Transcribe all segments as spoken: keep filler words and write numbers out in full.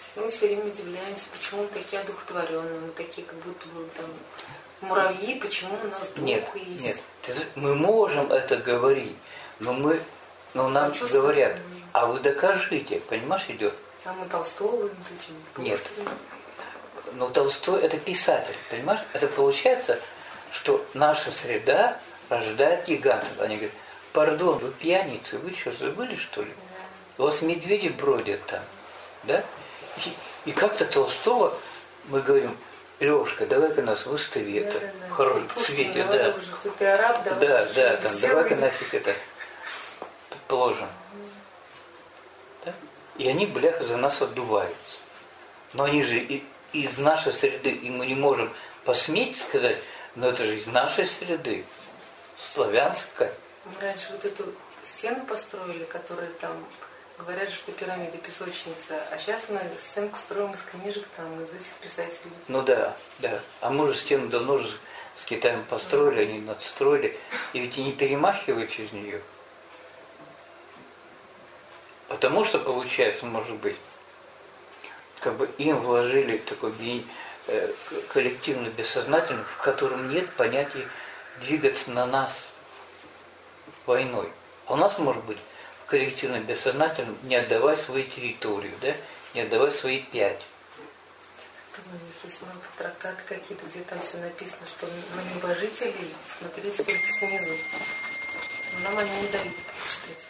Мы все время удивляемся, почему мы такие одухотворенные, мы такие, как будто бы там муравьи, почему у нас дух нет, есть. Нет, мы можем это говорить, но мы, но нам а говорят, а вы докажите, понимаешь, идет? А мы Толстого не учим. Нет. Но Толстой это писатель, понимаешь? Это получается, что наша среда рождает гигантов. Они говорят, пардон, вы пьяницы, вы что, забыли, что ли? У вас медведи бродят там, да? И, и как-то Толстого мы говорим, Лёшка, давай-ка нас выстави да, это да, да. в хорошем свете, да. Уже, хоть ты араб, давай да, да, там, давай-ка нафиг это положим. Да? И они, бляха, за нас отдуваются. Но они же и, из нашей среды, и мы не можем посметь сказать, но это же из нашей среды, славянская. Мы раньше вот эту стену построили, которая там, говорят, что пирамида, песочница, а сейчас мы стенку строим из книжек, там, из этих писателей. Ну да, да. А мы же стену давно же с Китаем построили, mm-hmm. они надстроили, и ведь и не перемахивают через нее. Потому что, получается, может быть, как бы им вложили такой э, коллективно бессознательный, в котором нет понятия двигаться на нас войной. А у нас, может быть, в коллективном бессознательном не отдавай свою территорию, да? Не отдавай свои пять. Думаю, у них есть много трактаты какие-то, где там все написано, что на небожителей смотреть только снизу. Но нам они не дают это прочитать.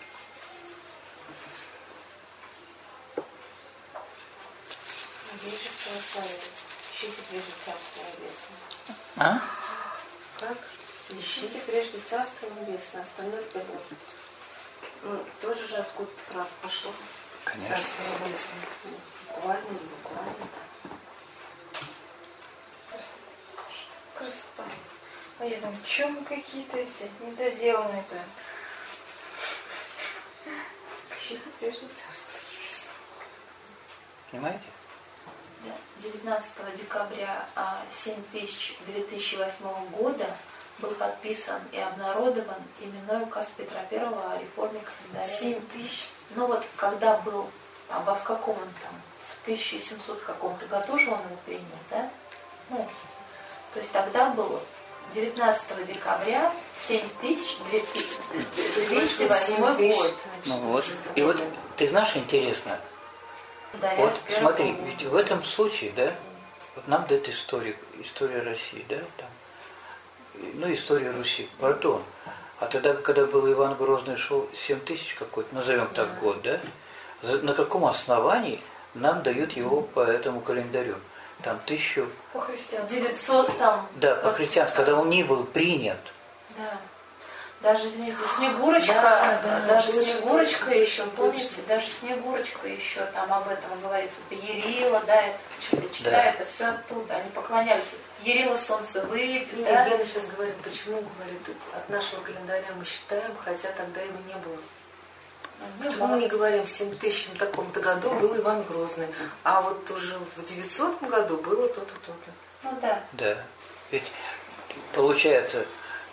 Вижу православие. Ищите прежде Царство Небесное. А? Как? Ищите прежде Царство Небесное, остальное приложится. Ну, тоже же откуда-то фраза пошла. Конечно. Царство Небесное. Буквально, не буквально. Красота. Красота. А я думаю, что мы какие-то эти недоделанные прям. Ищите прежде Царство Небесное. Понимаете? девятнадцатого декабря семь тысяч две тысячи восьмого года был подписан и обнародован именной указ Петра Первого о реформе календаря. семь тысяч? Ну вот, когда был, там, в каком он там, в тысяча семьсот каком-то году же он его принял, да? Ну, то есть тогда было девятнадцатого декабря семь тысяч двести восьмой год. Ну вот, и вот, ты знаешь, интересно, Да, вот смотри, ведь в этом случае, да, вот нам дает история, история России, да, там, ну, история Руси, пардон. А тогда, когда был Иван Грозный, шел семь тысяч какой-то, назовем так да. год, да, на каком основании нам дают его по этому календарю? Там тысячу... По христианству. девятьсот там... Да, по христианству, когда он не был принят. Да. Даже, извините, Снегурочка, да, да, даже точно, Снегурочка точно, еще, точно. помните, даже Снегурочка еще там об этом говорится. Ярила, да, это что-то читаю, да. Это все оттуда. Они поклонялись. Ярила, солнце выйдет, и да? Гена сейчас говорит, почему, говорит, от нашего календаря мы считаем, хотя тогда его не было. Не Почему было. мы не говорим, в семь тысяч таком-то году был Иван Грозный, а вот уже в девятисотом году было то-то, то-то. Ну да. Да. Ведь получается,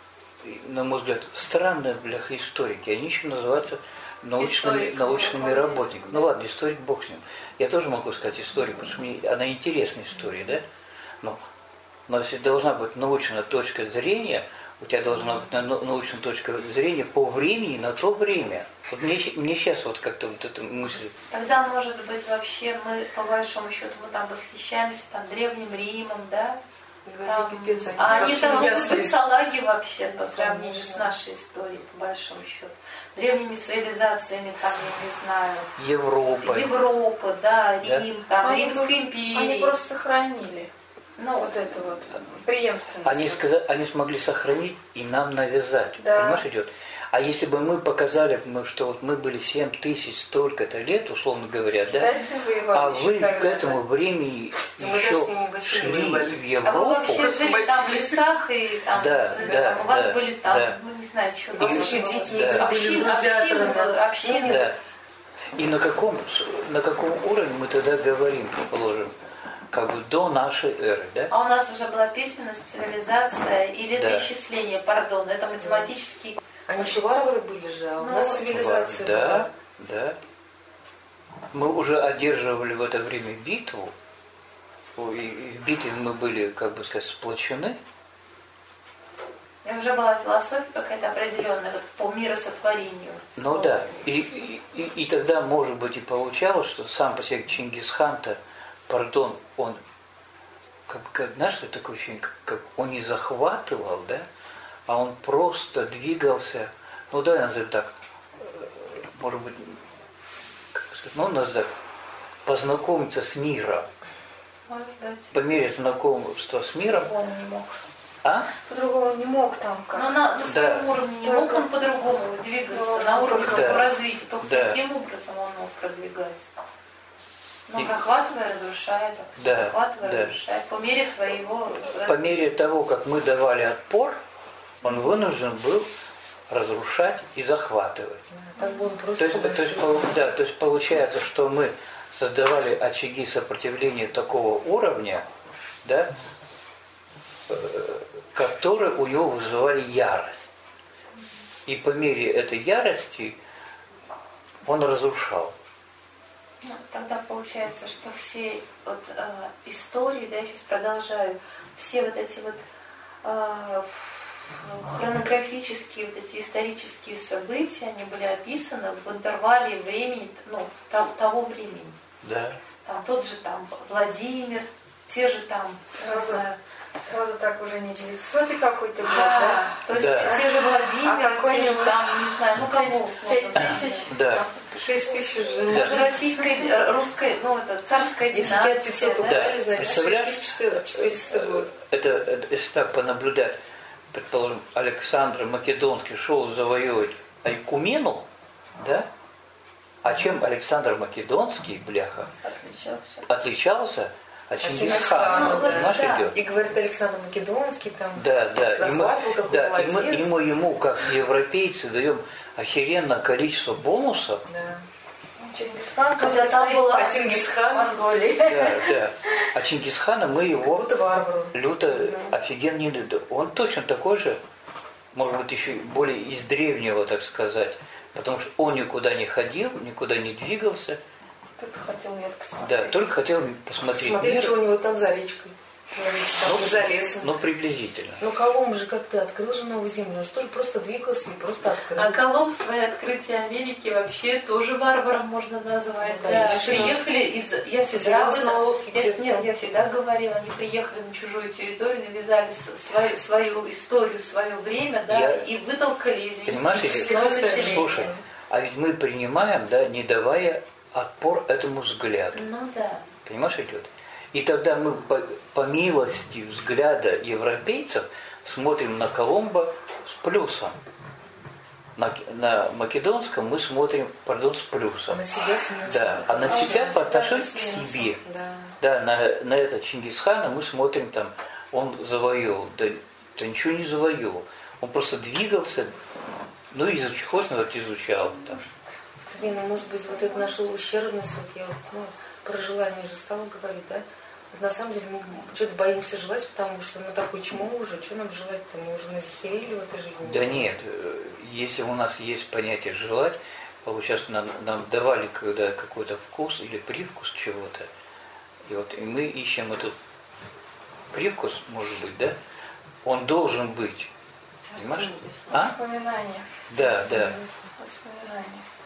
на мой взгляд, странные, бляха, историки. Они еще называются научными, научными работниками. Ну ладно, историк, бог с ним. Я тоже могу сказать историк, потому что мне она интересная история, да? Но, но если должна быть научная точка зрения, у тебя должна быть научная точка зрения по времени, на то время. Вот мне, мне сейчас вот как-то вот эта мысль. Тогда, может быть, вообще мы, по большому счету, мы там восхищаемся там Древним Римом, да? Там, пипец, они а они там ясные. бацалаги вообще по сравнению Конечно. с нашей историей, по большому счету. Древними цивилизациями, там, я не знаю. Европа. Европа, да, Да? Рим, там, Они Римская просто- империя. Они просто сохранили Ну, вот это вот преемственность. Они, сказали, они смогли сохранить и нам навязать. Да. Понимаешь, идет? А если бы мы показали, что вот мы были семь тысяч столько-то лет, условно говоря, да? Считайте, воевали, А вы считали, к этому времени Ну, мы еще даже с ними вообще не шли воевали. в а вы Европу. вообще жили там в лесах и там, Да, с- да, там, у вас да, были там, да. ну не знаю, что. У вас еще дикие Да. игры были с Общины, гладиаторами. общины, общины. Да. И на каком, на каком уровне мы тогда говорим, предположим, как бы до нашей эры, да? А у нас уже была письменность, цивилизация и Да. летоисчисление, пардон, это математический. Они еще варвары были же, а у Ну, нас цивилизация Да, была. да. мы уже одерживали в это время битву, и в битве мы были, как бы сказать, сплочены. И уже была философия какая-то определенная вот, по миросотворению. Ну да, и, и, и тогда, может быть, и получалось, что сам по себе Чингисхан-то, пардон, он, как, как, знаешь, что такое ощущение, как, как он не захватывал, да, а он просто двигался, ну давай назовем так, может быть, как сказать, ну, нас так, познакомиться с миром. По мере знакомства с миром. Он не мог. А? По-другому не мог там как. Но на, на своем да. уровне не мог он по-другому двигаться, ну, на уровне да. своего развития. Только да. таким образом он мог продвигаться. Но и... захватывая, разрушая, так, да. захватывая, да. разрушая, по мере своего развития. По мере того, как мы давали отпор, он вынужден был разрушать и захватывать. Так бы он просто то, есть, то, есть, да, то есть получается, что мы создавали очаги сопротивления такого уровня, да, которые у него вызывали ярость. И по мере этой ярости он разрушал. Ну, тогда получается, что все вот, э, истории, да, я сейчас продолжаю, все вот эти вот э, хронографические, вот эти исторические события, они были описаны в интервале времени, ну, того времени. Да. Там тот же там Владимир, те же там, сразу, знаю, сразу так уже не девятисотый какой-то год, да? да? То есть да. те же Владимир, а те же там, не знаю, ну кого? Пять тысяч? Да. Шесть тысяч уже. Да. Даже российская, русская, ну это царская династия. Если пять пятьсот убрали, да. значит шесть тысяч четыреста год. Это, это, если так понаблюдать, предположим, Александр Македонский шел завоевывать Айкумену, да? А чем Александр Македонский, бляха, Отличался. отличался от Чингисхана? Ну, Понимаешь, да. идет? И говорит Александр Македонский там. Да, да. И мы, захватывал, какой да, и мы, молодец. и мы ему, как европейцы, даем охеренное количество бонусов. Да. Чингисхан, Хотя там была А Чингисхан, Монголия. Да, да. А Чингисхана мы его будто варвару. люто Да. офигенно не любим. Он точно такой же, может быть, еще более из древнего, так сказать. Потому что он никуда не ходил, никуда не двигался. Только хотел мир посмотреть. Да, только хотел посмотреть Смотри, мир. что у него там за речкой. Там, Ну, за лесом. Ну, приблизительно. Ну, Колумб же как-то открыл же новую землю. Он же тоже просто двигался и просто открыл. А Колумб свои открытия Америки вообще тоже варваром можно назвать. Ну, да. конечно. Приехали из... Я всегда, Потерялся на лодке я, где-то нет, там. я всегда говорила, они приехали на чужую территорию, навязали свою, свою историю, свое время, да, Я... и вытолкали, извините, Понимаешь, все население. слушай, а ведь мы принимаем, да, не давая отпор этому взгляду. Ну да. Понимаешь, идет? И тогда мы по, по милости взгляда европейцев смотрим на Колумба с плюсом. На, на македонском мы смотрим, пардон, с плюсом. А на себя смотрим. Да, а на А, себя да, по отношению да, к себе. Да. Да, на, на это Чингисхана мы смотрим там, он завоевал, да, да ничего не завоевал. Он просто двигался, ну, изучал, хочешь назвать, изучал. Там. Блин, ну, может быть, вот эта наша ущербность, вот я ну, про желание же стала говорить, да? Вот на самом деле мы что-то боимся желать, потому что ну такое чмо уже, что нам желать-то? Мы уже назихерили в этой жизни. Да нет, если у нас есть понятие желать, получается, нам, нам давали когда какой-то вкус или привкус чего-то, и вот и мы ищем этот привкус, может быть, да? Он должен быть. Понимаешь? А? Воспоминания. Да, да. Воспоминания.